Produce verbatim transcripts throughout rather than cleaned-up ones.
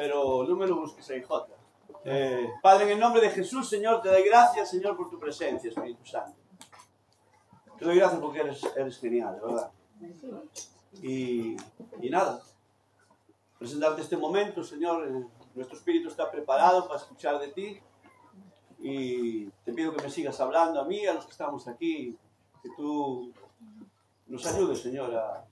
pero no me lo busques ahí, Jota. Eh, Padre, en el nombre de Jesús, Señor, te doy gracias, Señor, por tu presencia, Espíritu Santo. Te doy gracias porque eres, eres genial, de verdad. Y, y nada, presentarte este momento, Señor. Eh, nuestro espíritu está preparado para escuchar de ti. Y te pido que me sigas hablando a mí, a los que estamos aquí, que tú nos ayudes, Señor, a,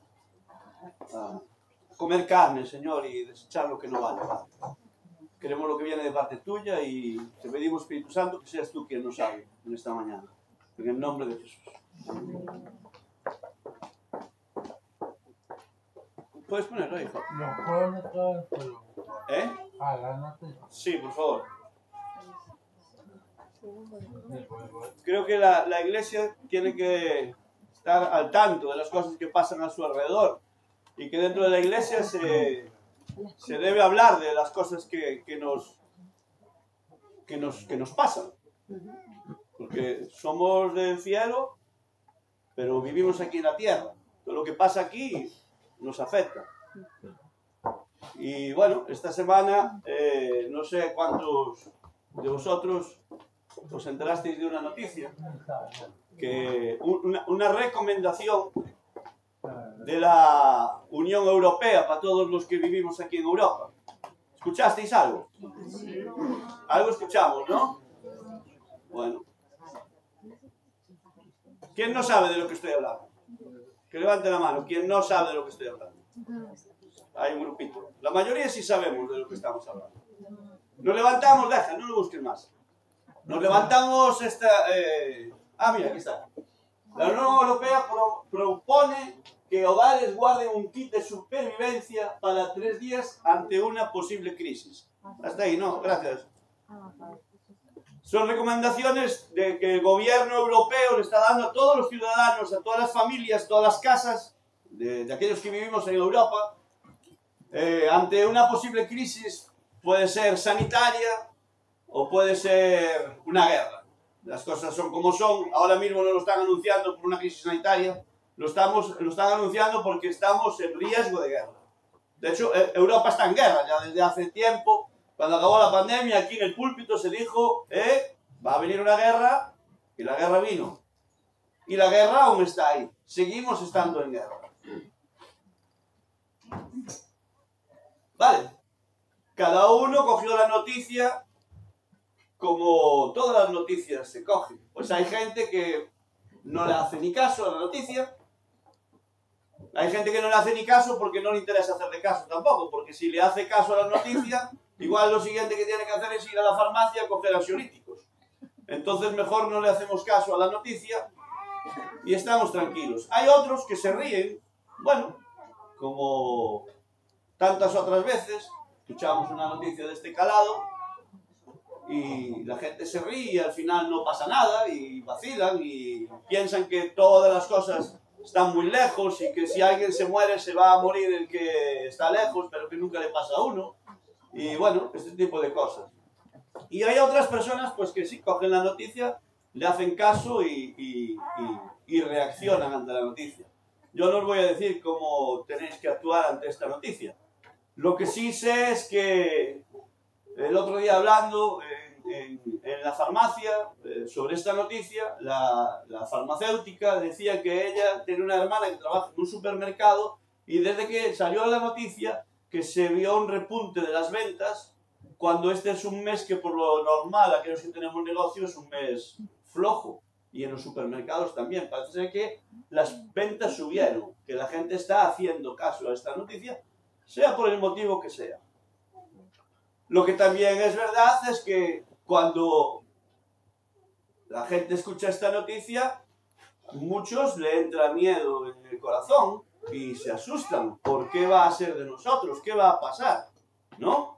a comer carne, Señor, y desechar lo que no vale. Queremos lo que viene de parte tuya y te pedimos, Espíritu Santo, que seas tú quien nos hable en esta mañana. En el nombre de Jesús. ¿Puedes ponerlo ahí, hijo? Lo pone todo el pelo. ¿Eh? Ah, la noticia. Sí, por favor. Creo que la, la iglesia tiene que estar al tanto de las cosas que pasan a su alrededor y que dentro de la iglesia se, se debe hablar de las cosas que, que, nos, que, nos, que nos pasan. Porque somos del cielo, pero vivimos aquí en la tierra. Todo lo que pasa aquí nos afecta. Y bueno, esta semana, eh, no sé cuántos de vosotros os enterasteis de una noticia, que una, una recomendación de la Unión Europea para todos los que vivimos aquí en Europa. ¿Escuchasteis algo? Algo escuchamos, ¿no? Bueno. ¿Quién no sabe de lo que estoy hablando? Que levante la mano. ¿Quién no sabe de lo que estoy hablando? Hay un grupito. La mayoría sí sabemos de lo que estamos hablando. Nos levantamos, deja, no lo busques más. Nos levantamos esta... Eh... Ah, mira, aquí está. La Unión Europea pro propone que hogares guarden un kit de supervivencia para tres días ante una posible crisis. Hasta ahí, ¿no? Gracias. Son recomendaciones de que el gobierno europeo le está dando a todos los ciudadanos, a todas las familias, todas las casas de, de aquellos que vivimos en Europa, eh, ante una posible crisis, puede ser sanitaria o puede ser una guerra. Las cosas son como son. Ahora mismo no lo están anunciando por una crisis sanitaria, lo, estamos, lo están anunciando porque estamos en riesgo de guerra. De hecho, Europa está en guerra ya desde hace tiempo. Cuando acabó la pandemia, aquí en el púlpito se dijo, eh, va a venir una guerra, y la guerra vino. Y la guerra aún está ahí. Seguimos estando en guerra. Vale. Cada uno cogió la noticia como todas las noticias se cogen. Pues hay gente que no le hace ni caso a la noticia. Hay gente que no le hace ni caso porque no le interesa hacerle caso tampoco. Porque si le hace caso a la noticia, igual lo siguiente que tiene que hacer es ir a la farmacia a coger ansiolíticos. Entonces mejor no le hacemos caso a la noticia y estamos tranquilos. Hay otros que se ríen. Bueno, como tantas otras veces, escuchamos una noticia de este calado y la gente se ríe y al final no pasa nada y vacilan y piensan que todas las cosas están muy lejos y que si alguien se muere se va a morir el que está lejos, pero que nunca le pasa a uno. Y bueno, este tipo de cosas. Y hay otras personas pues que sí cogen la noticia, le hacen caso y, y, y, y reaccionan ante la noticia. Yo no os voy a decir cómo tenéis que actuar ante esta noticia. Lo que sí sé es que el otro día hablando en, en, en la farmacia eh, sobre esta noticia, la, la farmacéutica decía que ella tiene una hermana que trabaja en un supermercado y desde que salió la noticia que se vio un repunte de las ventas cuando este es un mes que por lo normal aquellos que tenemos negocio es un mes flojo y en los supermercados también. Parece ser que las ventas subieron, que la gente está haciendo caso a esta noticia, sea por el motivo que sea. Lo que también es verdad es que cuando la gente escucha esta noticia, muchos le entra miedo en el corazón y se asustan. ¿Por qué va a ser de nosotros? ¿Qué va a pasar? ¿No?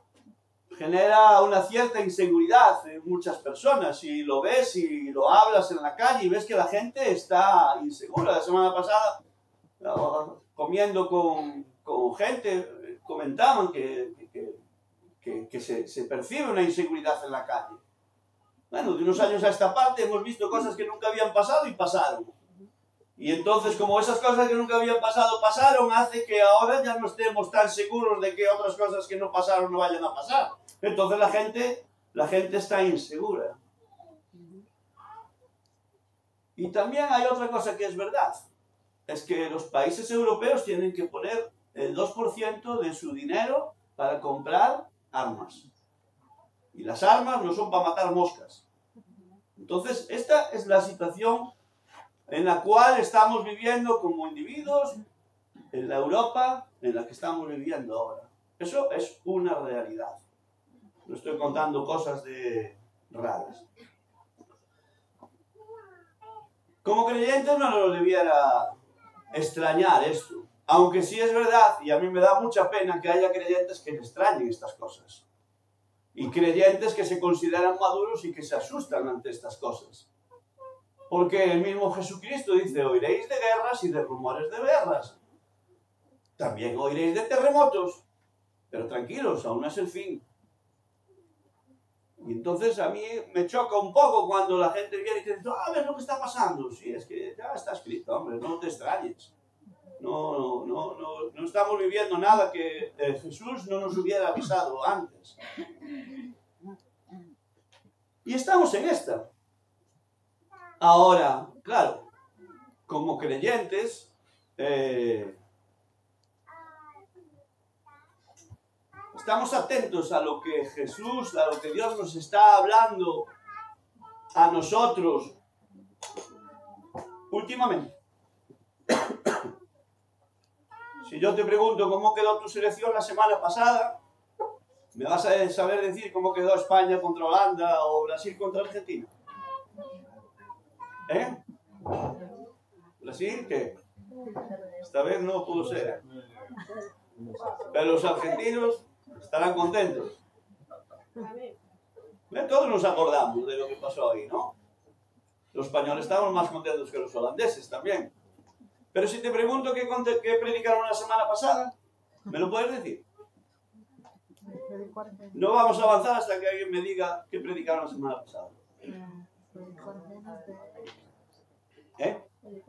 Genera una cierta inseguridad en muchas personas y lo ves y lo hablas en la calle y ves que la gente está insegura. La semana pasada, comiendo con, con gente, comentaban que, que, que, que se, se percibe una inseguridad en la calle. Bueno, de unos años a esta parte hemos visto cosas que nunca habían pasado y pasaron. Y entonces, como esas cosas que nunca habían pasado pasaron, hace que ahora ya no estemos tan seguros de que otras cosas que no pasaron no vayan a pasar. Entonces la gente, la gente está insegura. Y también hay otra cosa que es verdad. Es que los países europeos tienen que poner el dos por ciento de su dinero para comprar armas. Y las armas no son para matar moscas. Entonces, esta es la situación en la cual estamos viviendo como individuos en la Europa en la que estamos viviendo ahora. Eso es una realidad. No estoy contando cosas de raras. Como creyentes no nos debiera extrañar esto. Aunque sí es verdad, y a mí me da mucha pena que haya creyentes que le extrañen estas cosas. Y creyentes que se consideran maduros y que se asustan ante estas cosas. Porque el mismo Jesucristo dice, oiréis de guerras y de rumores de guerras. También oiréis de terremotos. Pero tranquilos, aún no es el fin. Y entonces a mí me choca un poco cuando la gente viene y dice, ah, ves lo que está pasando. Sí, es que ya está escrito, hombre, no te extrañes. No, no, no, no estamos viviendo nada que eh, Jesús no nos hubiera avisado antes. Y estamos en esta. Ahora, claro, como creyentes, eh, estamos atentos a lo que Jesús, a lo que Dios nos está hablando a nosotros últimamente. Si yo te pregunto cómo quedó tu selección la semana pasada, ¿me vas a saber decir cómo quedó España contra Holanda o Brasil contra Argentina? ¿Eh? ¿Brasil qué? Esta vez no pudo ser. Pero los argentinos estarán contentos. ¿Eh? Todos nos acordamos de lo que pasó ahí, ¿no? Los españoles estaban más contentos que los holandeses también. Pero si te pregunto qué, qué predicaron la semana pasada, ¿me lo puedes decir? No vamos a avanzar hasta que alguien me diga qué predicaron la semana pasada. ¿Eh?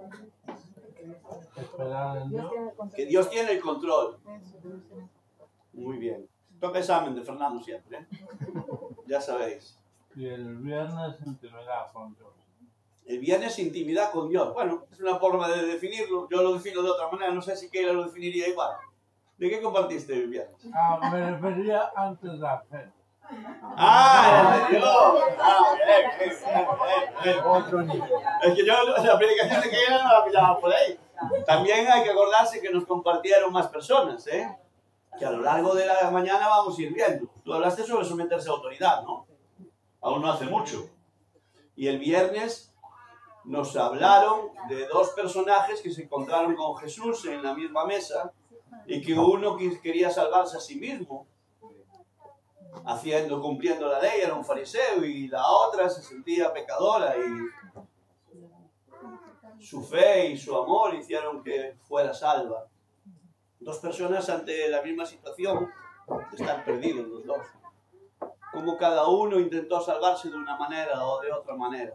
Que Dios tiene el control. Muy bien. Toca examen de Fernando siempre, ¿eh? Ya sabéis. Y el viernes intimidad con Dios. El viernes intimidad con Dios. Bueno, es una forma de definirlo. Yo lo defino de otra manera. No sé si Keila lo definiría igual. ¿De qué compartiste el viernes? Ah, me refería antes de la fe. ¡Ah! ¡El de Dios! ¡Ah, bien, bien, bien! Otro nivel. Es que yo la predicación de Keila no la pillaba por ahí. También hay que acordarse que nos compartieron más personas, ¿eh? Que a lo largo de la mañana vamos a ir viendo. Tú hablaste sobre someterse a autoridad, ¿no? Aún no hace mucho. Y el viernes nos hablaron de dos personajes que se encontraron con Jesús en la misma mesa y que uno quería salvarse a sí mismo, haciendo, cumpliendo la ley, era un fariseo, y la otra se sentía pecadora y su fe y su amor hicieron que fuera salva. Dos personas ante la misma situación, están perdidos los dos. Como cada uno intentó salvarse de una manera o de otra manera.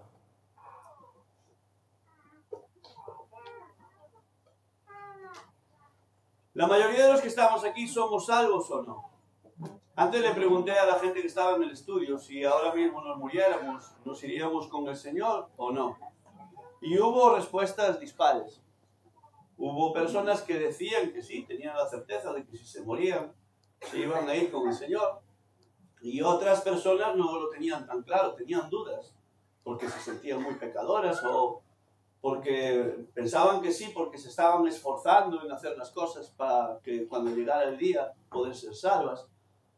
La mayoría de los que estamos aquí somos salvos o no. Antes le pregunté a la gente que estaba en el estudio si ahora mismo nos muriéramos, nos iríamos con el Señor o no. Y hubo respuestas dispares. Hubo personas que decían que sí, tenían la certeza de que si se morían, se iban a ir con el Señor. Y otras personas no lo tenían tan claro, tenían dudas, porque se sentían muy pecadoras o porque pensaban que sí, porque se estaban esforzando en hacer las cosas para que cuando llegara el día poder ser salvas.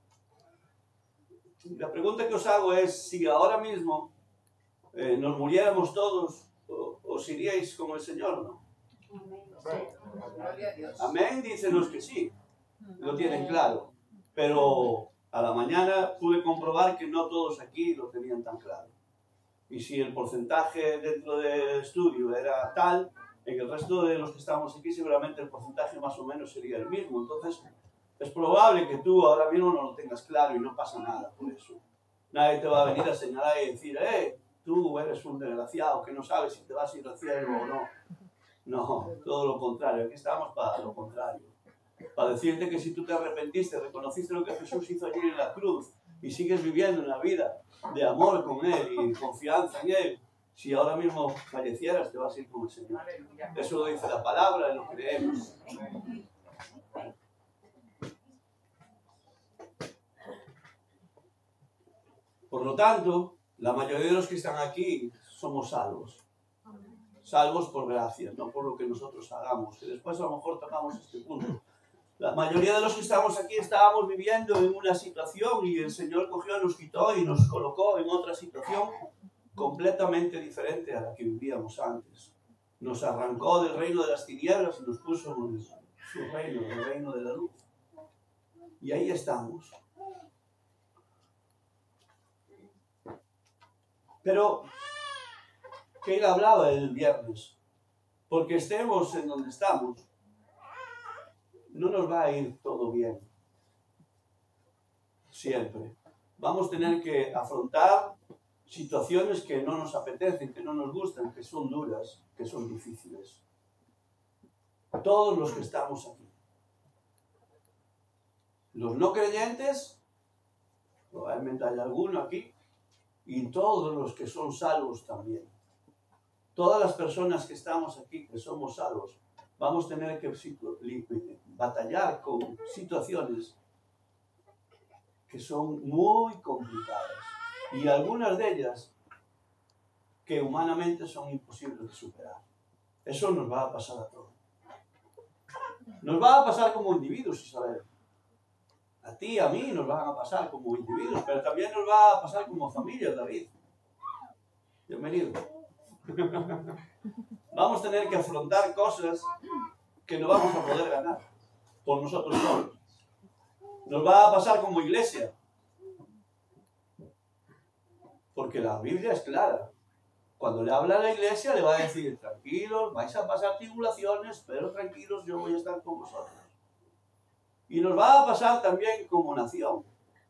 La pregunta que os hago es, si ahora mismo eh, nos muriéramos todos, ¿os iríais con el Señor o no? Amén, dicen los que sí, lo tienen claro. Pero a la mañana pude comprobar que no todos aquí lo tenían tan claro. Y si el porcentaje dentro del estudio era tal, en el resto de los que estamos aquí seguramente el porcentaje más o menos sería el mismo. Entonces es probable que tú ahora mismo no lo tengas claro y no pasa nada por eso. Nadie te va a venir a señalar y decir, eh, tú eres un desgraciado que no sabes si te vas a ir al cielo o no. No, todo lo contrario. Aquí estamos para lo contrario. Para decirte que si tú te arrepentiste, reconociste lo que Jesús hizo allí en la cruz y sigues viviendo una vida de amor con Él y confianza en Él, si ahora mismo fallecieras te vas a ir con el Señor. Eso lo dice la palabra y lo creemos. Por lo tanto, la mayoría de los que están aquí somos salvos. Salvos por gracia, no por lo que nosotros hagamos. Que después a lo mejor tocamos este punto. La mayoría de los que estamos aquí estábamos viviendo en una situación y el Señor cogió, nos quitó y nos colocó en otra situación completamente diferente a la que vivíamos antes. Nos arrancó del reino de las tinieblas y nos puso en su reino, el reino de la luz. Y ahí estamos. Pero, ¿qué él hablaba el viernes? Porque estemos en donde estamos, no nos va a ir todo bien. Siempre. Vamos a tener que afrontar situaciones que no nos apetecen, que no nos gustan, que son duras, que son difíciles. Todos los que estamos aquí. Los no creyentes, probablemente hay alguno aquí, y todos los que son salvos también. Todas las personas que estamos aquí, que somos salvos, vamos a tener que batallar con situaciones que son muy complicadas. Y algunas de ellas que humanamente son imposibles de superar. Eso nos va a pasar a todos. Nos va a pasar como individuos, Isabel. A ti, a mí nos van a pasar como individuos, pero también nos va a pasar como familia, David. Bienvenido. Vamos a tener que afrontar cosas que no vamos a poder ganar por nosotros solos. Nos va a pasar como iglesia. Porque la Biblia es clara. Cuando le habla a la iglesia le va a decir, tranquilos, vais a pasar tribulaciones, pero tranquilos, yo voy a estar con vosotros. Y nos va a pasar también como nación.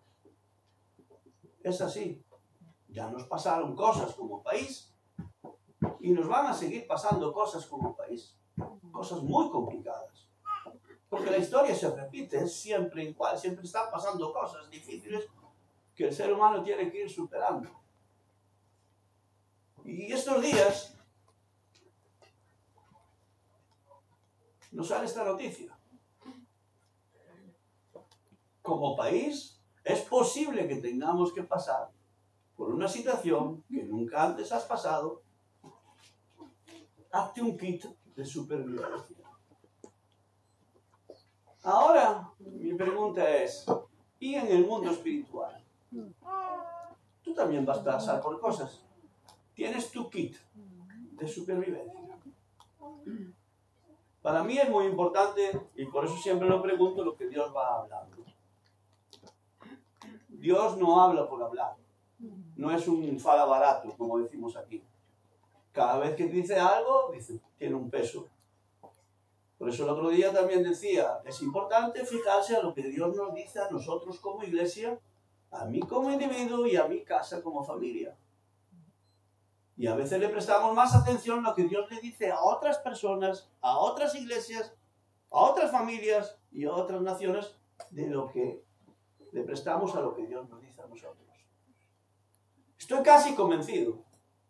Es así. Ya nos pasaron cosas como país y nos van a seguir pasando cosas como país. Cosas muy complicadas. Porque la historia se repite, es siempre igual, siempre están pasando cosas difíciles que el ser humano tiene que ir superando. Y estos días nos sale esta noticia. Como país, es posible que tengamos que pasar por una situación que nunca antes has pasado. Hazte un kit de supervivencia. Ahora, mi pregunta es, ¿y en el mundo espiritual? Tú también vas a pasar por cosas. Tienes tu kit de supervivencia. Para mí es muy importante, y por eso siempre lo pregunto, lo que Dios va hablando. Dios no habla por hablar. No es un fala barato, como decimos aquí. Cada vez que dice algo, dice, tiene un peso. Por eso el otro día también decía, es importante fijarse a lo que Dios nos dice a nosotros como iglesia, a mí como individuo y a mi casa como familia. Y a veces le prestamos más atención a lo que Dios le dice a otras personas, a otras iglesias, a otras familias y a otras naciones de lo que le prestamos a lo que Dios nos dice a nosotros. Estoy casi convencido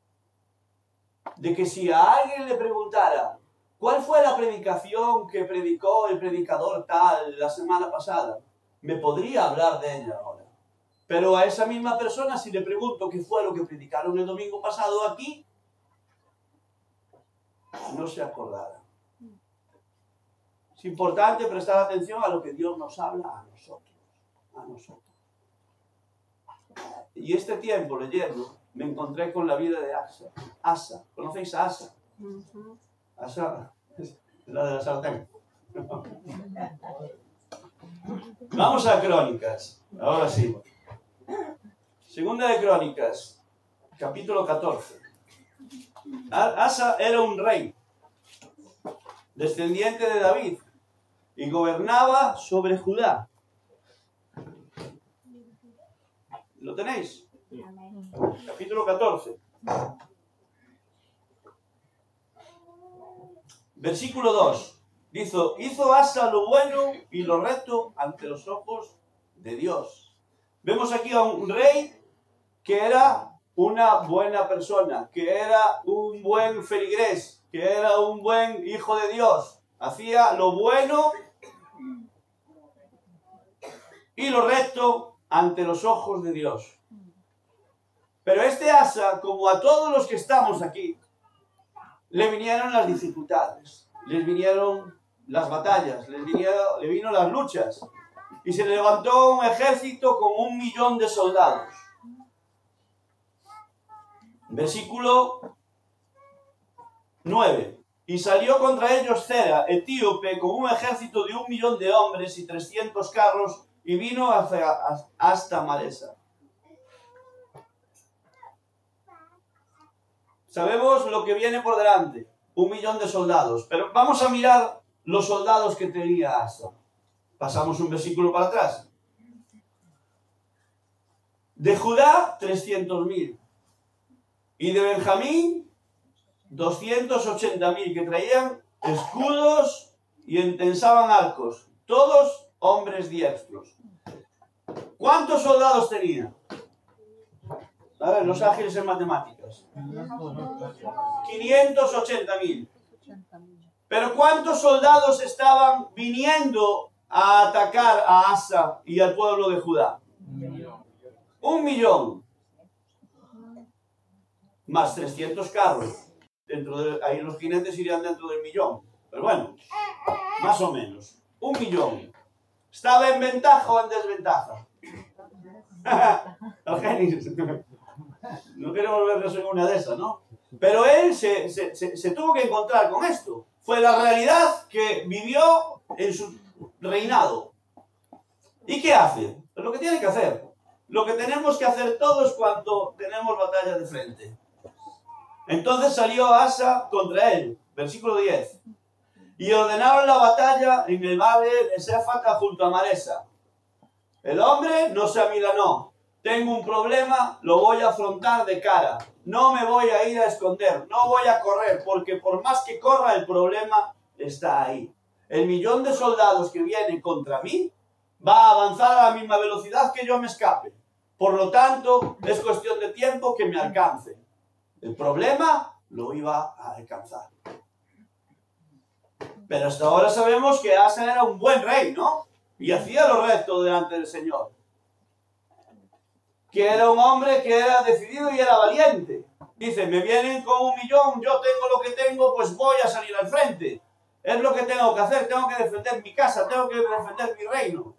de que si a alguien le preguntara ¿cuál fue la predicación que predicó el predicador tal la semana pasada? Me podría hablar de ella ahora. Pero a esa misma persona, si le pregunto qué fue lo que predicaron el domingo pasado aquí, no se acordará. Es importante prestar atención a lo que Dios nos habla a nosotros. A nosotros. Y este tiempo, leyendo, me encontré con la vida de Asa. Asa. ¿Conocéis a Asa? Uh-huh. Asa es la de la sartén. Vamos a Crónicas. Ahora sí. Segunda de Crónicas, capítulo catorce. Asa era un rey, descendiente de David, y gobernaba sobre Judá. ¿Lo tenéis? Capítulo catorce. Versículo dos. Hizo, hizo Asa lo bueno y lo recto ante los ojos de Dios. Vemos aquí a un rey que era una buena persona, que era un buen feligrés, que era un buen hijo de Dios. Hacía lo bueno y lo recto ante los ojos de Dios. Pero este Asa, como a todos los que estamos aquí, le vinieron las dificultades, les vinieron las batallas, les vinieron, le vino las luchas. Y se levantó un ejército con un millón de soldados. Versículo nueve. Y salió contra ellos Zera, etíope, con un ejército de un millón de hombres y trescientos carros, y vino hacia, hasta Maresa. Sabemos lo que viene por delante, un millón de soldados, pero vamos a mirar los soldados que tenía Asa. Pasamos un versículo para atrás. De Judá, trescientos mil. Y de Benjamín, doscientos ochenta mil, que traían escudos y entensaban arcos. Todos hombres diestros. ¿Cuántos soldados tenía? A ver, los ágiles en matemáticas. quinientos ochenta mil. Pero ¿cuántos soldados estaban viniendo a atacar a Asa y al pueblo de Judá? Un millón. Un millón. Más trescientos carros. Dentro de, ahí los jinetes irían dentro del millón. Pero bueno, más o menos. Un millón. ¿Estaba en ventaja o en desventaja? No queremos vernos en una de esas, ¿no? Pero él se, se, se, se tuvo que encontrar con esto. Fue la realidad que vivió en su reinado. ¿Y qué hace? Pues lo que tiene que hacer. Lo que tenemos que hacer todos cuando tenemos batalla de frente. Entonces salió Asa contra él. Versículo diez. Y ordenaron la batalla en el valle de Séfata junto a Maresa. El hombre no se amilanó. Tengo un problema, lo voy a afrontar de cara. No me voy a ir a esconder, no voy a correr, porque por más que corra el problema está ahí. El millón de soldados que vienen contra mí va a avanzar a la misma velocidad que yo me escape. Por lo tanto, es cuestión de tiempo que me alcance. El problema lo iba a alcanzar. Pero hasta ahora sabemos que Asa era un buen rey, ¿no? Y hacía lo recto delante del Señor. Que era un hombre que era decidido y era valiente. Dice, me vienen con un millón, yo tengo lo que tengo, pues voy a salir al frente. Es lo que tengo que hacer, tengo que defender mi casa, tengo que defender mi reino.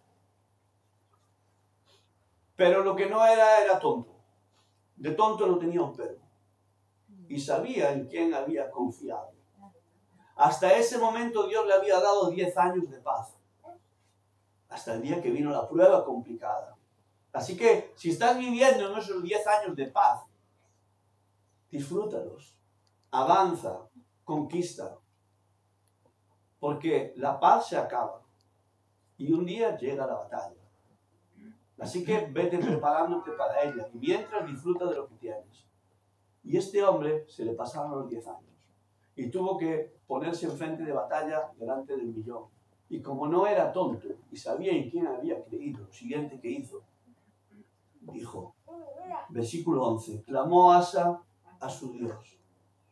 Pero lo que no era, era tonto. De tonto no tenía un pelo. Y sabía en quién había confiado. Hasta ese momento Dios le había dado diez años de paz. Hasta el día que vino la prueba complicada. Así que, si estás viviendo en esos diez años de paz, disfrútalos, avanza, conquista, porque la paz se acaba y un día llega la batalla. Así que vete preparándote para ella y mientras disfruta de lo que tienes. Y este hombre se le pasaron los diez años y tuvo que ponerse enfrente de batalla delante del millón. Y como no era tonto y sabía en quién había creído, lo siguiente que hizo, dijo, versículo once, clamó Asa a su Dios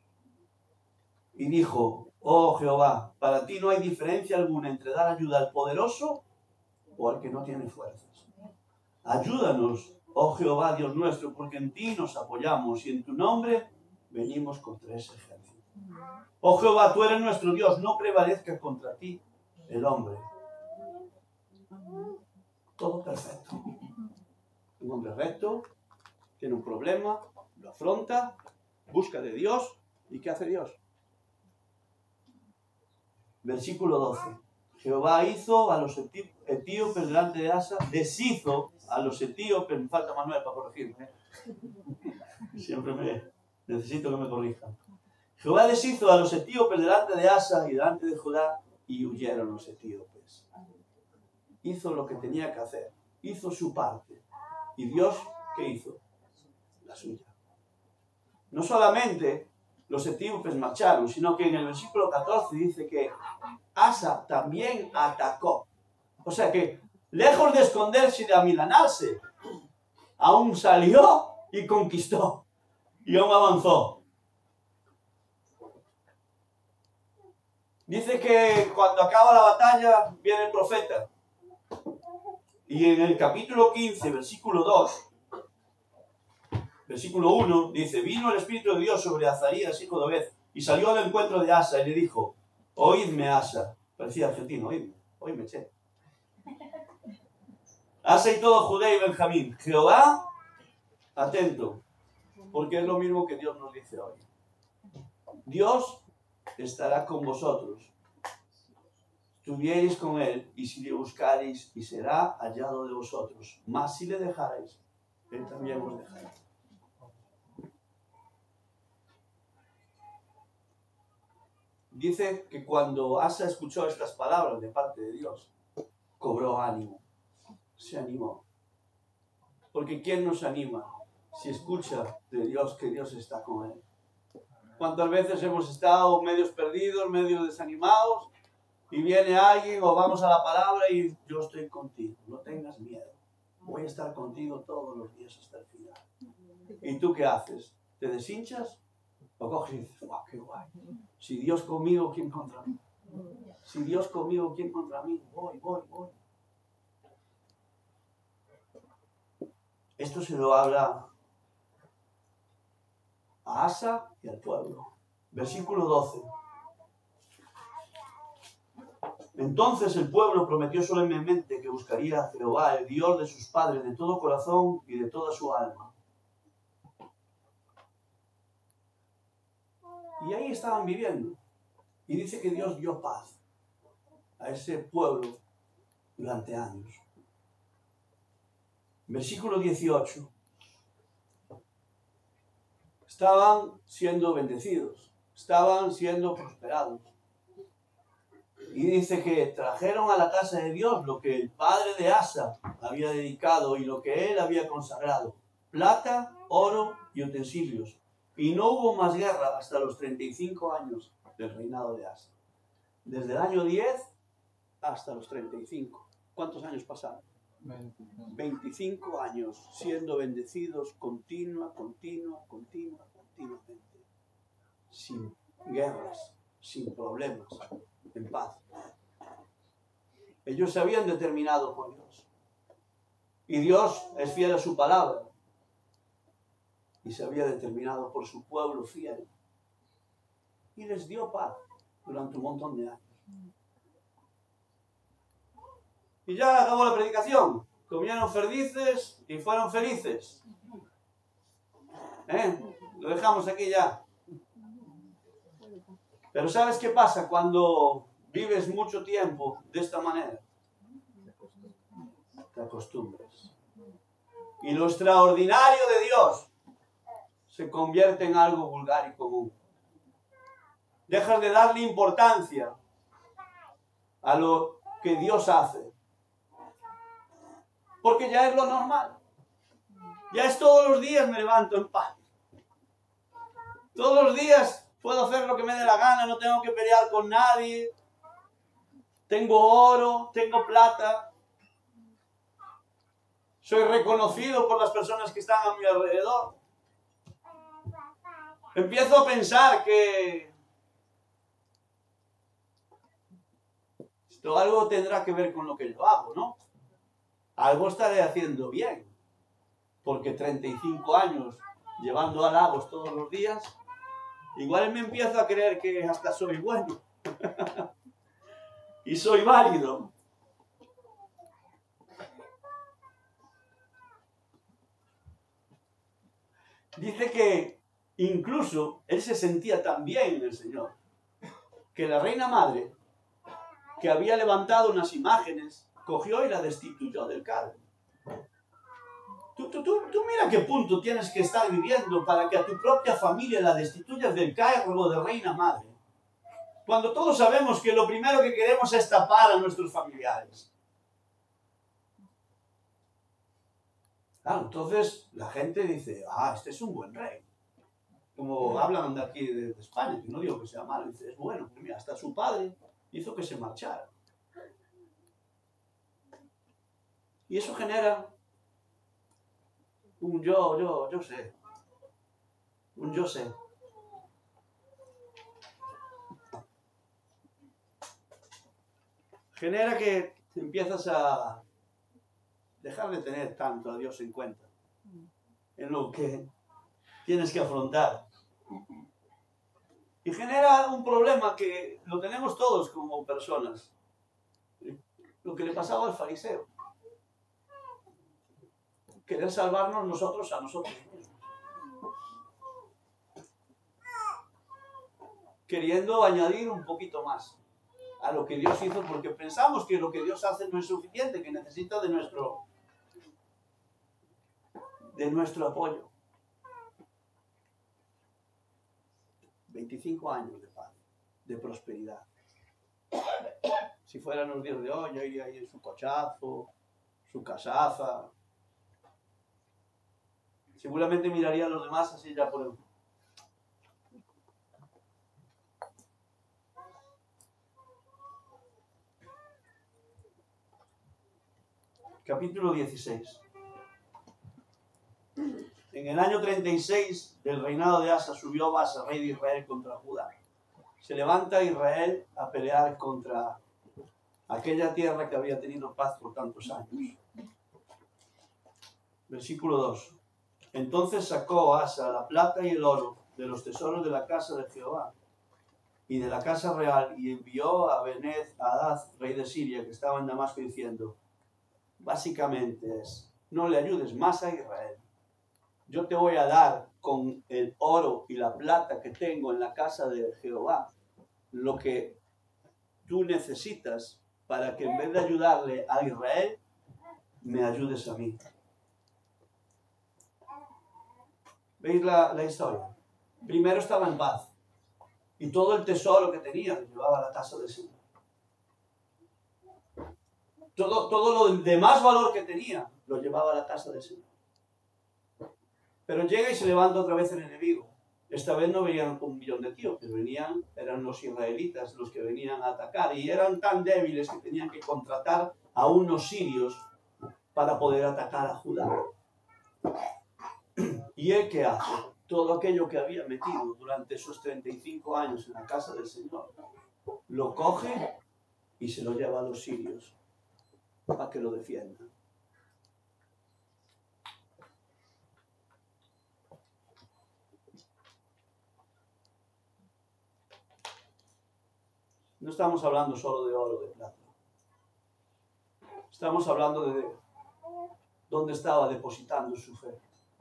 y dijo, oh Jehová, para ti no hay diferencia alguna entre dar ayuda al poderoso o al que no tiene fuerzas. Ayúdanos, oh Jehová Dios nuestro, porque en ti nos apoyamos y en tu nombre venimos contra ese ejército. Oh Jehová, tú eres nuestro Dios, no prevalezca contra ti el hombre. Todo perfecto. Un hombre recto, tiene un problema, lo afronta, busca de Dios. ¿Y qué hace Dios? Versículo doce. Jehová hizo a los etíopes delante de Asa, deshizo a los etíopes, me falta Manuel para corregirme, ¿eh? Siempre me necesito que me corrijan. Jehová deshizo a los etíopes delante de Asa y delante de Judá y huyeron los etíopes. Hizo lo que tenía que hacer, hizo su parte. ¿Y Dios qué hizo? La suya. No solamente los etíopes marcharon, sino que en el versículo catorce dice que Asa también atacó. O sea que, lejos de esconderse y de amilanarse, aún salió y conquistó. Y aún avanzó. Dice que cuando acaba la batalla, viene el profeta. Y en el capítulo quince, versículo dos, versículo uno, dice: vino el Espíritu de Dios sobre Azarías, hijo de Obed, y salió al encuentro de Asa y le dijo: oídme, Asa. Parecía argentino, oídme, oídme, che. Asa y todo Judá y Benjamín, Jehová, atento, porque es lo mismo que Dios nos dice hoy. Dios estará con vosotros. Estuvierais con él, y si le buscareis, y será hallado de vosotros. Mas si le dejareis, él también os dejará. Dice que cuando Asa escuchó estas palabras de parte de Dios, cobró ánimo, se animó. Porque ¿quién nos anima si escucha de Dios que Dios está con él? ¿Cuántas veces hemos estado medios perdidos, medios desanimados, y viene alguien o vamos a la palabra y yo estoy contigo, no tengas miedo, voy a estar contigo todos los días hasta el final? ¿Y tú qué haces? ¿Te deshinchas? ¿O coges y dices: ¡guau, qué guay! Si Dios conmigo, ¿quién contra mí? Si Dios conmigo, ¿quién contra mí? Voy, voy, voy. Esto se lo habla a Asa y al pueblo. Versículo doce. Entonces el pueblo prometió solemnemente que buscaría a Jehová, el Dios de sus padres, de todo corazón y de toda su alma. Y ahí estaban viviendo. Y dice que Dios dio paz a ese pueblo durante años. Versículo dieciocho. Estaban siendo bendecidos, estaban siendo prosperados. Y dice que trajeron a la casa de Dios lo que el padre de Asa había dedicado y lo que él había consagrado: plata, oro y utensilios. Y no hubo más guerra hasta los treinta y cinco años del reinado de Asa. Desde el año diez hasta los treinta y cinco. ¿Cuántos años pasaron? veinticinco años siendo bendecidos continua, continua, continua, continuamente. Sin guerras, sin problemas, en paz. Ellos se habían determinado por Dios. Y Dios es fiel a su palabra. Y se había determinado por su pueblo fiel. Y les dio paz durante un montón de años. Y ya acabó la predicación. Comieron perdices y fueron felices. ¿Eh? Lo dejamos aquí ya. Pero ¿sabes qué pasa cuando vives mucho tiempo de esta manera? Te acostumbras. Y lo extraordinario de Dios se convierte en algo vulgar y común. Dejas de darle importancia a lo que Dios hace. Porque ya es lo normal. Ya es todos los días me levanto en paz. Todos los días puedo hacer lo que me dé la gana, no tengo que pelear con nadie. Tengo oro, tengo plata. Soy reconocido por las personas que están a mi alrededor. Empiezo a pensar que esto algo tendrá que ver con lo que yo hago, ¿no? Algo estaré haciendo bien, porque treinta y cinco años llevando halagos todos los días, igual me empiezo a creer que hasta soy bueno y soy válido. Dice que incluso él se sentía tan bien en el Señor, que la reina madre, que había levantado unas imágenes, cogió y la destituyó del cargo. Tú, tú, tú, tú mira qué punto tienes que estar viviendo para que a tu propia familia la destituyas del cargo de reina madre. Cuando todos sabemos que lo primero que queremos es tapar a nuestros familiares. Claro, entonces la gente dice: ah, este es un buen rey. como hablan de aquí de, de España, que no digo que sea malo, dice, es bueno, porque mira, hasta su padre hizo que se marchara. Y eso genera un yo, yo, yo sé, un yo sé. Genera que empiezas a dejar de tener tanto a Dios en cuenta en lo que tienes que afrontar. Y genera un problema que lo tenemos todos como personas. Lo que le pasaba al fariseo. Querer salvarnos nosotros a nosotros mismos. Queriendo añadir un poquito más a lo que Dios hizo, porque pensamos que lo que Dios hace no es suficiente, que necesita de nuestro, de nuestro apoyo. veinticinco años de paz, de prosperidad. Si fueran los días de hoy, ahí hay su cochazo, su casaza. Seguramente mirarían los demás así ya por el... Capítulo dieciséis. En el año treinta y seis del reinado de Asa subió Baasa, rey de Israel, contra Judá. Se levanta Israel a pelear contra aquella tierra que había tenido paz por tantos años. Versículo dos. Entonces sacó Asa la plata y el oro de los tesoros de la casa de Jehová y de la casa real, y envió a Ben-Hadad, rey de Siria, que estaba en Damasco, diciendo, básicamente es, no le ayudes más a Israel. Yo te voy a dar con el oro y la plata que tengo en la casa de Jehová lo que tú necesitas para que en vez de ayudarle a Israel, me ayudes a mí. ¿Veis la, la historia? Primero estaba en paz y todo el tesoro que tenía lo llevaba a la casa del Señor. Todo, todo lo de más valor que tenía lo llevaba a la casa del Señor. Pero llega y se levanta otra vez el enemigo. Esta vez no venían un millón de etíopes, venían, eran los israelitas los que venían a atacar, y eran tan débiles que tenían que contratar a unos sirios para poder atacar a Judá. ¿Y él qué hace? Todo aquello que había metido durante esos treinta y cinco años en la casa del Señor, lo coge y se lo lleva a los sirios para que lo defiendan. No estamos hablando solo de oro, de plata. Estamos hablando de dónde estaba depositando su fe.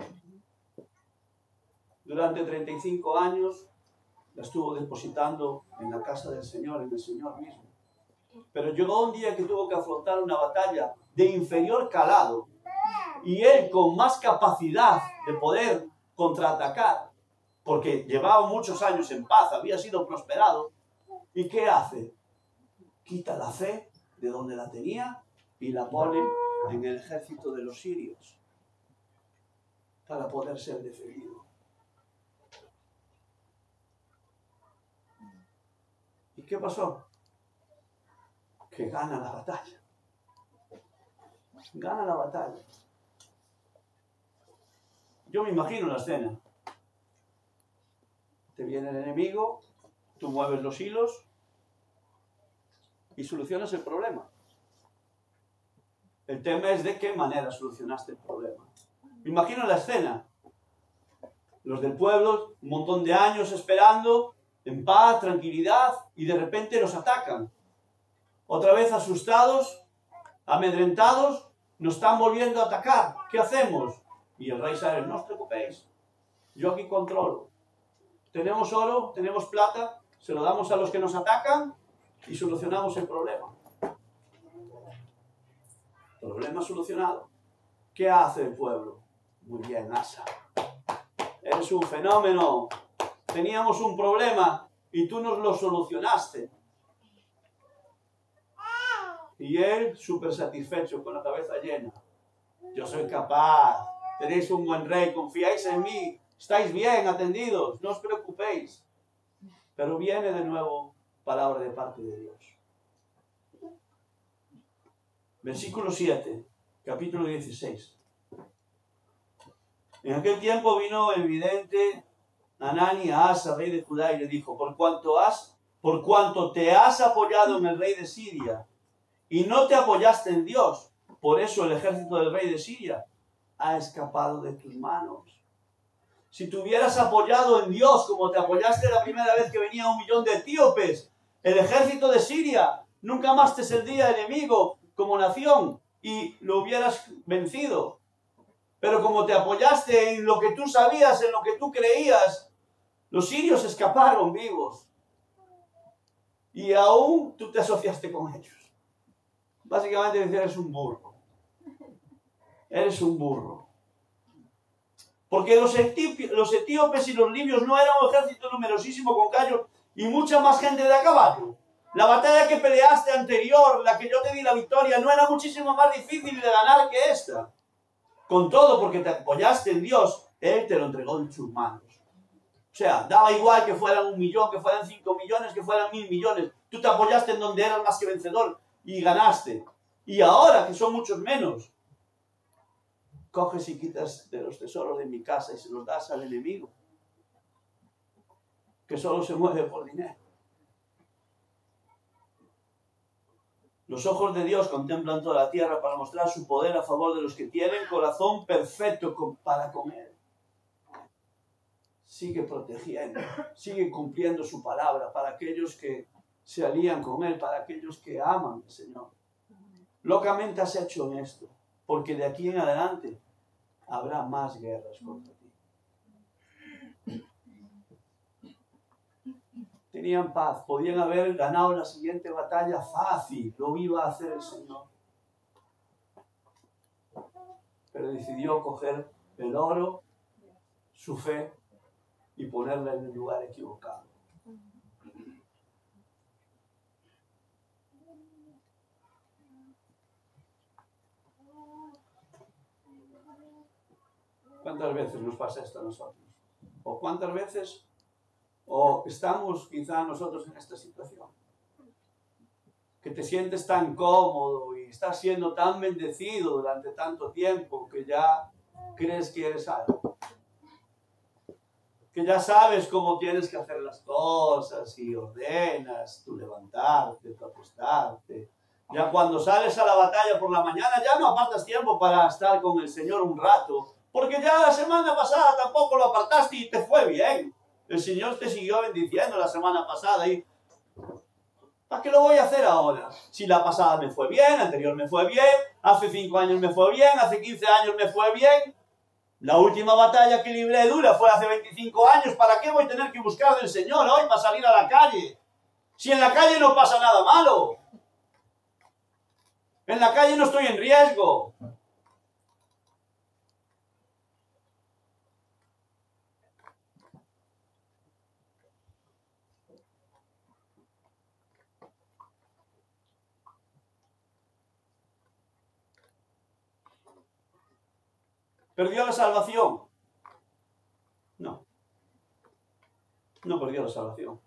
Durante treinta y cinco años la estuvo depositando en la casa del Señor, en el Señor mismo. Pero llegó un día que tuvo que afrontar una batalla de inferior calado, y él con más capacidad de poder contraatacar, porque llevaba muchos años en paz, había sido prosperado. ¿Y qué hace? Quita la fe de donde la tenía y la pone en el ejército de los sirios para poder ser defendido. ¿Y qué pasó? Que gana la batalla. Gana la batalla. Yo me imagino la escena. Te viene el enemigo, tú mueves los hilos y solucionas el problema. El tema es de qué manera solucionaste el problema. Me imagino la escena. Los del pueblo, un montón de años esperando, en paz, tranquilidad, y de repente los atacan. Otra vez asustados, amedrentados, nos están volviendo a atacar. ¿Qué hacemos? Y el rey sale, no os preocupéis, yo aquí controlo. Tenemos oro, tenemos plata, se lo damos a los que nos atacan y solucionamos el problema. Problema solucionado. ¿Qué hace el pueblo? Muy bien, Asa. Eres un fenómeno. Teníamos un problema y tú nos lo solucionaste. Y él, súper satisfecho, con la cabeza llena. Yo soy capaz. Tenéis un buen rey, confiáis en mí. Estáis bien atendidos, no os preocupéis. Pero viene de nuevo palabra de parte de Dios. Versículo siete, capítulo dieciséis. En aquel tiempo vino el vidente Hanani a Asa, rey de Judá, y le dijo, por cuanto has, por cuanto te has apoyado en el rey de Siria, y no te apoyaste en Dios, por eso el ejército del rey de Siria ha escapado de tus manos. Si te hubieras apoyado en Dios, como te apoyaste la primera vez que venía un millón de etíopes, el ejército de Siria nunca más te saldría enemigo como nación y lo hubieras vencido. Pero como te apoyaste en lo que tú sabías, en lo que tú creías, los sirios escaparon vivos. Y aún tú te asociaste con ellos. Básicamente decir, eres un burro. Eres un burro. Porque los, etíopes, los etíopes y los libios no eran un ejército numerosísimo con caballos y mucha más gente de a caballo. La batalla que peleaste anterior, la que yo te di la victoria, no era muchísimo más difícil de ganar que esta. Con todo, porque te apoyaste en Dios, Él te lo entregó en sus manos. O sea, daba igual que fueran un millón, que fueran cinco millones, que fueran mil millones. Tú te apoyaste en donde eras más que vencedor y ganaste. Y ahora, que son muchos menos, coges y quitas de los tesoros de mi casa y se los das al enemigo, que solo se mueve por dinero. Los ojos de Dios contemplan toda la tierra para mostrar su poder a favor de los que tienen corazón perfecto para con Él. Sigue protegiendo, sigue cumpliendo su palabra para aquellos que se alían con Él, para aquellos que aman al Señor. Locamente has hecho en esto, porque de aquí en adelante habrá más guerras contra ti. Tenían paz, podían haber ganado la siguiente batalla fácil, lo iba a hacer el Señor. Pero decidió coger el oro, su fe, y ponerla en el lugar equivocado. ¿Cuántas veces nos pasa esto a nosotros? ¿O cuántas veces o estamos quizá nosotros en esta situación? Que te sientes tan cómodo y estás siendo tan bendecido durante tanto tiempo que ya crees que eres algo. Que ya sabes cómo tienes que hacer las cosas y ordenas tu levantarte, tu acostarte. Ya cuando sales a la batalla por la mañana ya no apartas tiempo para estar con el Señor un rato. Porque ya la semana pasada tampoco lo apartaste y te fue bien. El Señor te siguió bendiciendo la semana pasada y ¿para qué lo voy a hacer ahora? Si la pasada me fue bien, la anterior me fue bien, hace cinco años me fue bien, hace quince años me fue bien. La última batalla que libré dura fue hace veinticinco años. ¿Para qué voy a tener que buscar del Señor hoy para salir a la calle? Si en la calle no pasa nada malo. En la calle no estoy en riesgo. ¿Perdió la salvación? No. No perdió la salvación.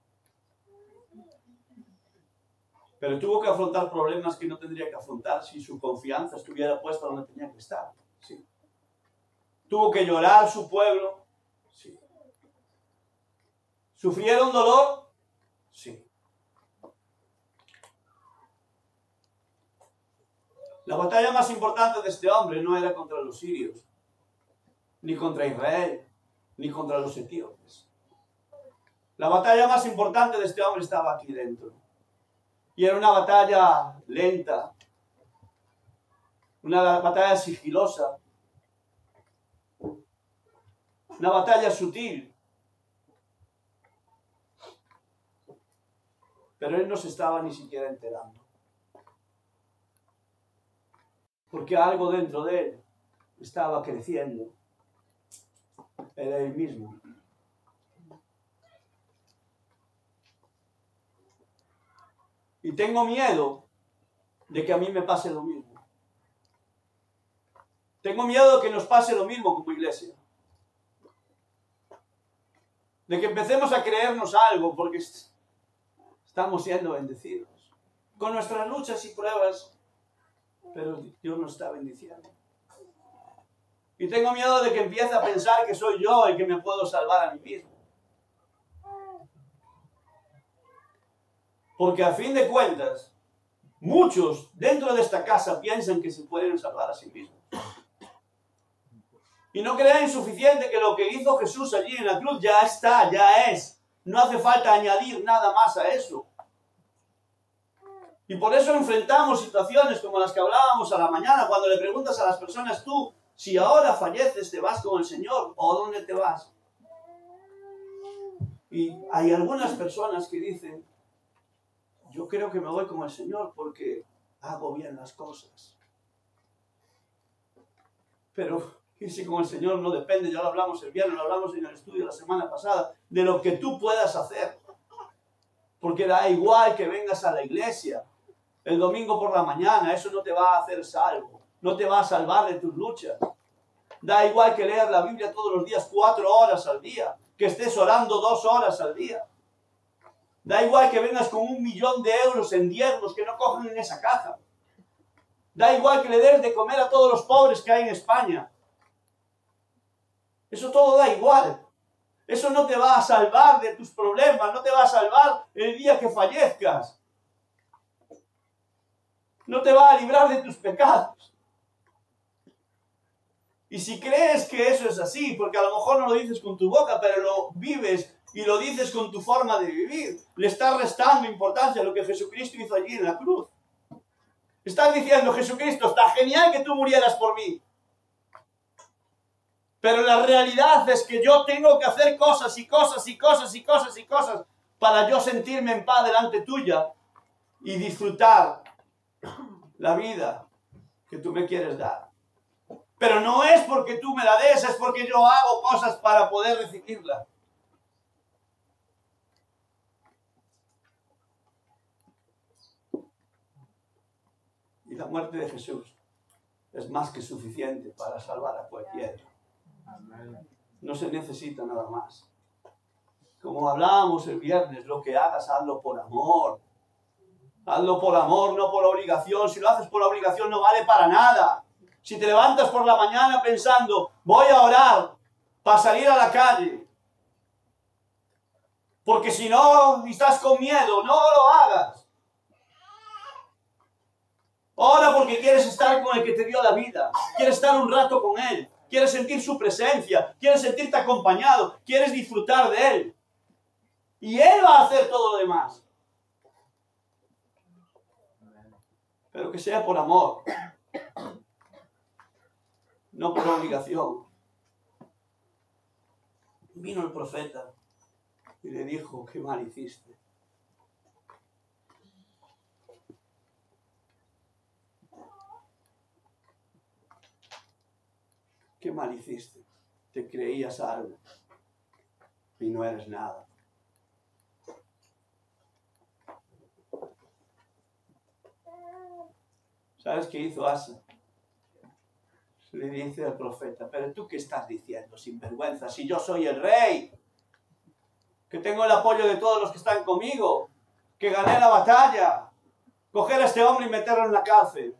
Pero tuvo que afrontar problemas que no tendría que afrontar si su confianza estuviera puesta donde tenía que estar. Sí. Tuvo que llorar su pueblo. Sí. ¿Sufrieron dolor? Sí. La batalla más importante de este hombre no era contra los sirios, ni contra Israel, ni contra los etíopes. La batalla más importante de este hombre estaba aquí dentro. Y era una batalla lenta, una batalla sigilosa, una batalla sutil. Pero él no se estaba ni siquiera enterando. Porque algo dentro de él estaba creciendo. Era él mismo. Y tengo miedo de que a mí me pase lo mismo. Tengo miedo de que nos pase lo mismo como iglesia. de que empecemos a creernos algo, porque estamos siendo bendecidos. Con nuestras luchas y pruebas, pero Dios nos está bendiciendo. Y tengo miedo de que empiece a pensar que soy yo el que me puedo salvar a mí mismo. Porque a fin de cuentas, muchos dentro de esta casa piensan que se pueden salvar a sí mismos. Y no creen suficiente que lo que hizo Jesús allí en la cruz ya está, ya es. No hace falta añadir nada más a eso. Y por eso enfrentamos situaciones como las que hablábamos a la mañana, cuando le preguntas a las personas, tú, si ahora falleces, ¿te vas con el Señor? ¿O dónde te vas? Y hay algunas personas que dicen, yo creo que me voy con el Señor porque hago bien las cosas. Pero irse con el Señor no depende, ya lo hablamos el viernes, lo hablamos en el estudio la semana pasada, de lo que tú puedas hacer. Porque da igual que vengas a la iglesia el domingo por la mañana, eso no te va a hacer salvo, no te va a salvar de tus luchas. Da igual que leas la Biblia todos los días, cuatro horas al día, que estés orando dos horas al día. Da igual que vengas con un millón de euros en diezmos que no cogen en esa caja. Da igual que le des de comer a todos los pobres que hay en España. Eso todo da igual. Eso no te va a salvar de tus problemas, no te va a salvar el día que fallezcas. No te va a librar de tus pecados. Y si crees que eso es así, porque a lo mejor no lo dices con tu boca, pero lo vives y lo dices con tu forma de vivir, le estás restando importancia a lo que Jesucristo hizo allí en la cruz. Estás diciendo, Jesucristo, está genial que tú murieras por mí. Pero la realidad es que yo tengo que hacer cosas y cosas y cosas y cosas y cosas para yo sentirme en paz delante tuya y disfrutar la vida que tú me quieres dar. Pero no es porque tú me la des, es porque yo hago cosas para poder recibirla. Y la muerte de Jesús es más que suficiente para salvar a cualquiera. No se necesita nada más. Como hablábamos el viernes, lo que hagas, hazlo por amor. Hazlo por amor, no por obligación. Si lo haces por obligación no vale para nada. Si te levantas por la mañana pensando, voy a orar para salir a la calle, porque si no estás con miedo, no lo hagas. Ora porque quieres estar con el que te dio la vida. Quieres estar un rato con él. Quieres sentir su presencia. Quieres sentirte acompañado. Quieres disfrutar de él. Y él va a hacer todo lo demás. Pero que sea por amor. No por obligación. Vino el profeta y le dijo, qué mal hiciste. Qué mal hiciste. Te creías algo y no eres nada. ¿Sabes qué hizo Asa? Le dice al profeta, pero tú qué estás diciendo, sinvergüenza, si yo soy el rey, que tengo el apoyo de todos los que están conmigo, que gané la batalla, coger a este hombre y meterlo en la cárcel.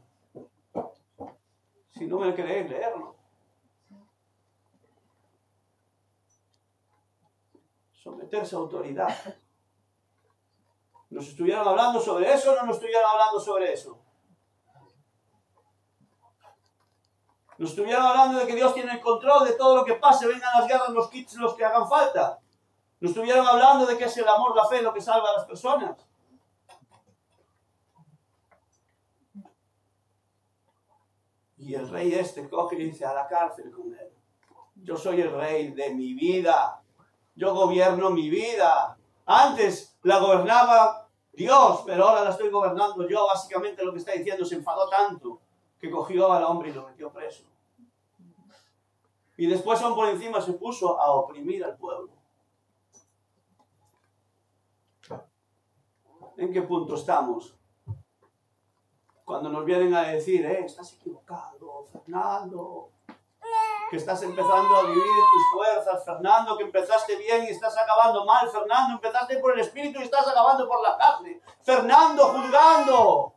Si no me queréis leerlo. Someterse a autoridad. ¿Nos estuvieron hablando sobre eso o no nos estuvieron hablando sobre eso? Nos estuvieron hablando de que Dios tiene el control de todo lo que pase, vengan las guerras, los kits, los que hagan falta. Nos estuvieron hablando de que es el amor, la fe, lo que salva a las personas. Y el rey este coge y dice, a la cárcel con él. Yo soy el rey de mi vida. Yo gobierno mi vida. Antes la gobernaba Dios, pero ahora la estoy gobernando yo. Básicamente lo que está diciendo, se enfadó tanto que cogió al hombre y lo metió preso. Y después aún por encima se puso a oprimir al pueblo. ¿En qué punto estamos? Cuando nos vienen a decir, eh, estás equivocado, Fernando. que estás empezando a vivir en tus fuerzas, Fernando, que empezaste bien y estás acabando mal, Fernando, empezaste por el espíritu y estás acabando por la carne, Fernando, juzgando.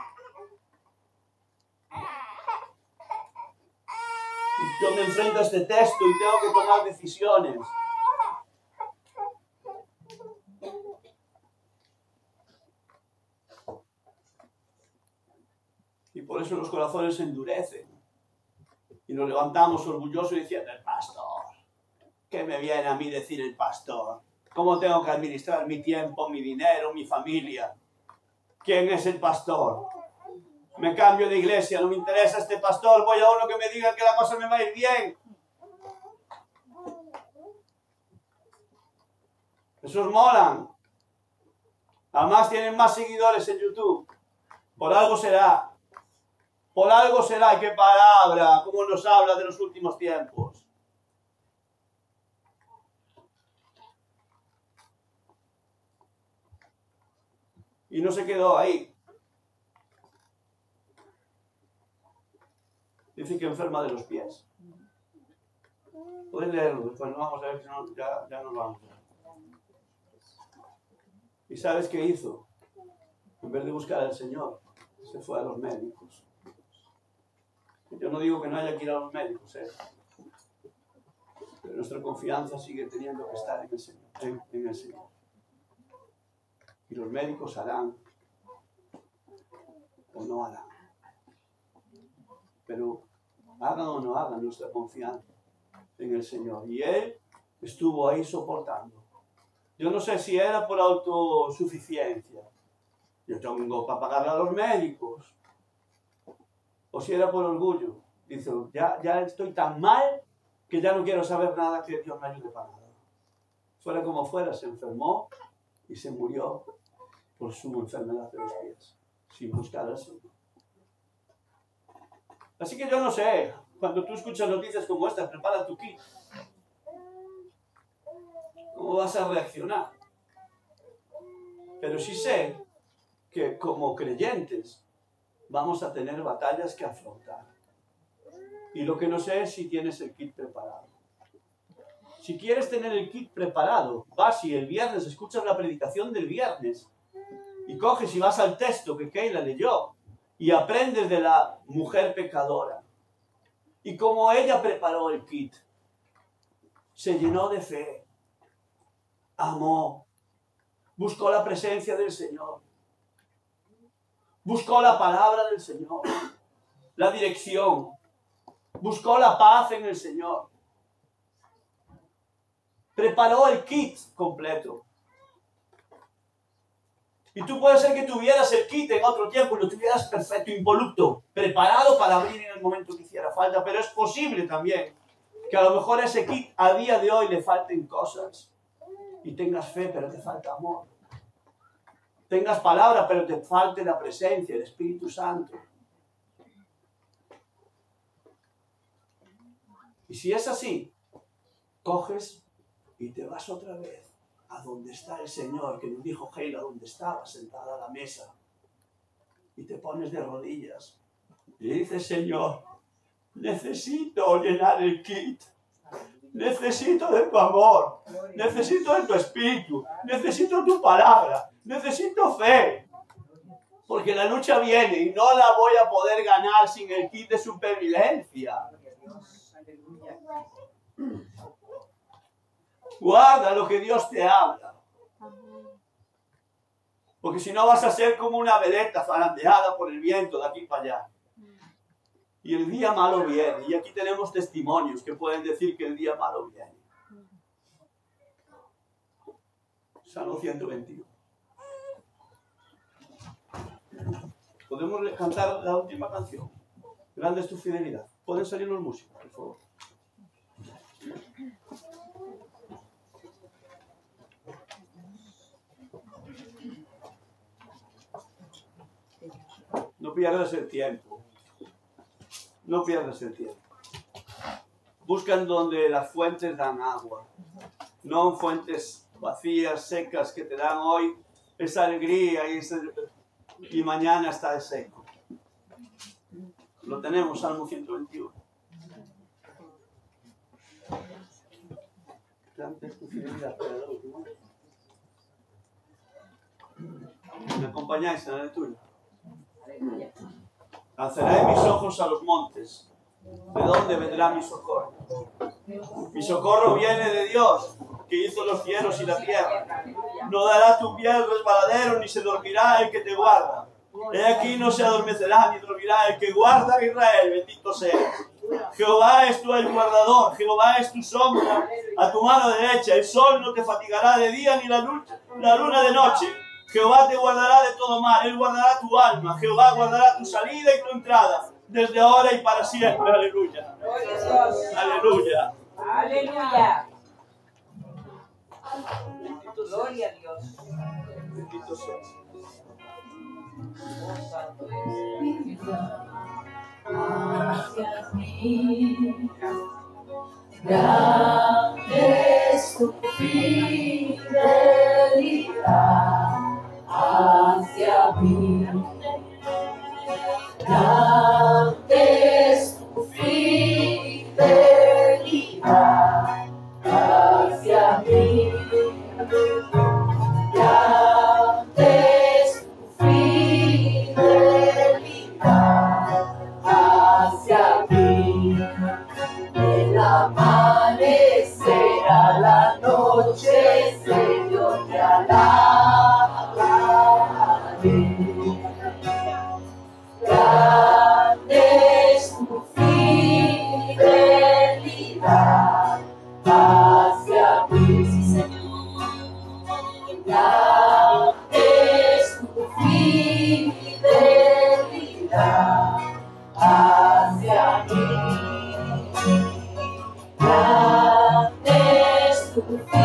Y yo me enfrento a este texto y tengo que tomar decisiones. Y por eso los corazones se endurecen. Y nos levantamos orgullosos diciendo, el pastor. ¿Qué me viene a mí decir el pastor? ¿Cómo tengo que administrar mi tiempo, mi dinero, mi familia? ¿Quién es el pastor? Me cambio de iglesia, no me interesa este pastor. Voy a uno que me diga que la cosa me va a ir bien. Esos molan. Además tienen más seguidores en YouTube. Por algo será. Por algo será. ¡Qué palabra! ¿Cómo nos habla de los últimos tiempos? Y no se quedó ahí. Dice que enferma de los pies. Pueden leerlo, después no vamos a ver, si no, ya, ya nos vamos. ¿Y sabes qué hizo? En vez de buscar al Señor, se fue a los médicos. Yo no digo que no haya que ir a los médicos, ¿eh? Pero nuestra confianza sigue teniendo que estar en el Señor, en, en el Señor. Y los médicos harán o no harán. Pero hagan o no hagan, nuestra confianza en el Señor. Y Él estuvo ahí soportando. Yo no sé si era por autosuficiencia. Yo tengo para pagarle a los médicos. O si era por orgullo. Dice, ya, ya estoy tan mal que ya no quiero saber nada, que Dios me ayude para nada. Fuera como fuera, se enfermó y se murió por su enfermedad de los pies, sin buscar al Señor. Así que yo no sé, cuando tú escuchas noticias como esta, prepara tu kit. ¿Cómo vas a reaccionar? Pero sí sé que como creyentes vamos a tener batallas que afrontar. Y lo que no sé es si tienes el kit preparado. Si quieres tener el kit preparado, vas y el viernes escuchas la predicación del viernes y coges y vas al texto que Keila leyó y aprendes de la mujer pecadora. Y como ella preparó el kit, se llenó de fe, amó, buscó la presencia del Señor, buscó la palabra del Señor, la dirección, buscó la paz en el Señor. Preparó el kit completo. Y tú puede ser que tuvieras el kit en otro tiempo y lo tuvieras perfecto, impoluto, preparado para abrir en el momento que hiciera falta. Pero es posible también que a lo mejor a ese kit a día de hoy le falten cosas. Y tengas fe, pero te falta amor. Tengas palabra, pero te falte la presencia, el Espíritu Santo. Y si es así, coges y te vas otra vez a donde está el Señor, que nos dijo Heila, donde estaba sentada a la mesa. Y te pones de rodillas. Y dices, Señor, necesito llenar el kit. Necesito de tu amor. Necesito de tu espíritu. Necesito tu palabra. Necesito fe. Porque la lucha viene y no la voy a poder ganar sin el kit de supervivencia. Guarda lo que Dios te habla. Porque si no vas a ser como una veleta zarandeada por el viento de aquí para allá. Y el día malo viene. Y aquí tenemos testimonios que pueden decir que el día malo viene. Salmo ciento veintiuno. Podemos cantar la última canción. Grande es tu fidelidad. Pueden salir los músicos, por favor. No pierdas el tiempo. No pierdas el tiempo. Buscan donde las fuentes dan agua. No fuentes vacías, secas, que te dan hoy esa alegría y, ese, y mañana está seco. Lo tenemos, Salmo ciento veintiuno. ¿Me acompañáis en la lectura? Alzaré mis ojos a los montes. ¿De dónde vendrá mi socorro? Mi socorro viene de Dios, que hizo los cielos y la tierra. No dará tu pie al resbaladero, ni se dormirá el que te guarda. He aquí no se adormecerá ni dormirá el que guarda a Israel, bendito seas. Jehová es tu guardador, Jehová es tu sombra a tu mano derecha. El sol no te fatigará de día ni la luna, la luna de noche. Jehová te guardará de todo mal, Él guardará tu alma. Jehová guardará tu salida y tu entrada, desde ahora y para siempre. Aleluya. Aleluya. Aleluya. Gloria a Dios. Bendito seas. Oh, santo Hacia mí, grande es tu fidelidad hacia mí, grande es tu fidelidad hacia mí, grande es tu fidelidad hacia mí. El amanecer a la noche, Señor, te alabaré. Grande es tu fidelidad hacia mí, sí, Señor. Grande es tu fidelidad hacia mí. Grande es tu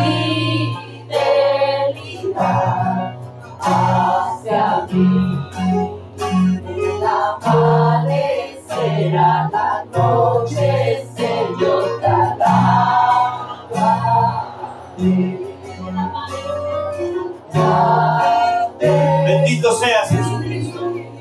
fidelidad hacia mí. El amanecer a la noche, Señor, te alabaré. Bendito seas, Jesucristo.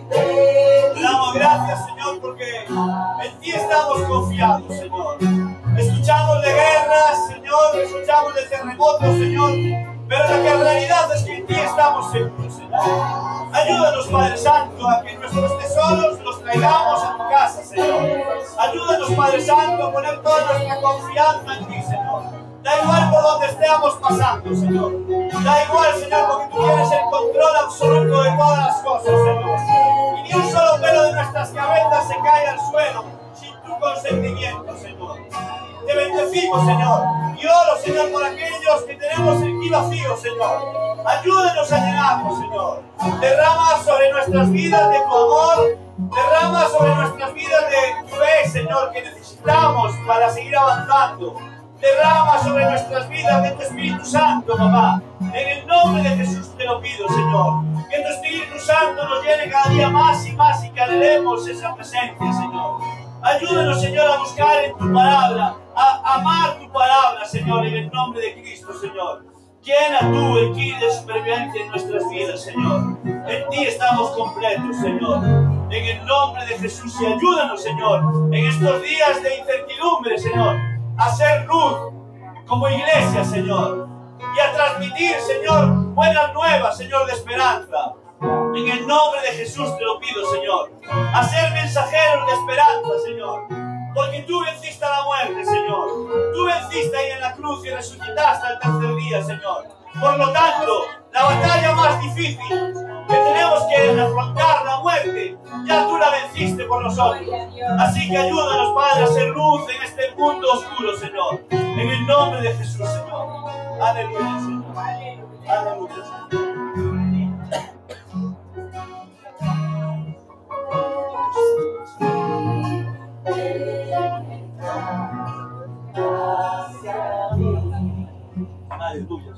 Te damos gracias, Señor, porque en ti estamos confiados, Señor. Escuchamos de guerras, Señor, escuchamos de terremotos, Señor, pero la que en realidad es que en ti estamos seguros, Señor. Ayúdanos, Padre Santo, a que nuestros tesoros los traigamos a tu casa, Señor. Ayúdanos, Padre Santo, a poner toda nuestra confianza en ti, Señor. Da igual por donde estemos pasando, Señor. Da igual, Señor, porque tú tienes el control absoluto de todas las cosas, Señor. Y ni un solo pelo de nuestras cabezas se cae al suelo sin tu consentimiento, Señor. Te bendecimos, Señor. Y oro, Señor, por aquellos que tenemos el aquí vacío, Señor. Ayúdanos a llenarnos, Señor. Derrama sobre nuestras vidas de tu amor. Derrama sobre nuestras vidas de tu fe, Señor, que necesitamos para seguir avanzando. Derrama sobre nuestras vidas de tu Espíritu Santo, papá. En el nombre de Jesús te lo pido, Señor. Que tu Espíritu Santo nos llene cada día más y más y que anhelemos esa presencia, Señor. Ayúdanos, Señor, a buscar en tu palabra, a amar tu palabra, Señor, en el nombre de Cristo, Señor. Llena tú el kit de supervivencia en nuestras vidas, Señor. En ti estamos completos, Señor. En el nombre de Jesús, y ayúdanos, Señor, en estos días de incertidumbre, Señor, a ser luz como iglesia, Señor, y a transmitir, Señor, buenas nuevas, Señor, de esperanza. En el nombre de Jesús te lo pido, Señor, a ser mensajeros de esperanza, Señor, porque tú venciste a la muerte, Señor. Tú venciste ahí en la cruz y resucitaste al tercer día, Señor. Por lo tanto, la batalla más difícil que tenemos que afrontar, la muerte, ya tú la venciste por nosotros. Así que ayúdanos, Padre, a ser luz en este mundo oscuro, Señor. En el nombre de Jesús, Señor. Aleluya, Señor. Aleluya, Señor. Aleluya.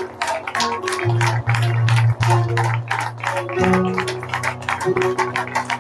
Gloria.